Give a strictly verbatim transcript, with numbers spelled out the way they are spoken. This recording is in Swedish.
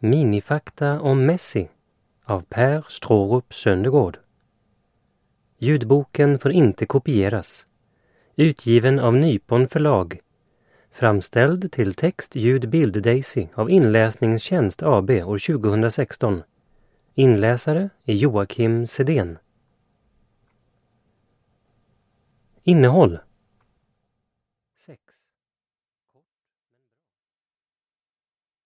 Minifakta om Messi av Per Strårup Söndergård. Ljudboken får inte kopieras. Utgiven av Nypon förlag. Framställd till text, ljud, bild Daisy av Inläsningstjänst A B år tjugohundrasexton. Inläsare är Joakim Sedén. Innehåll. sex.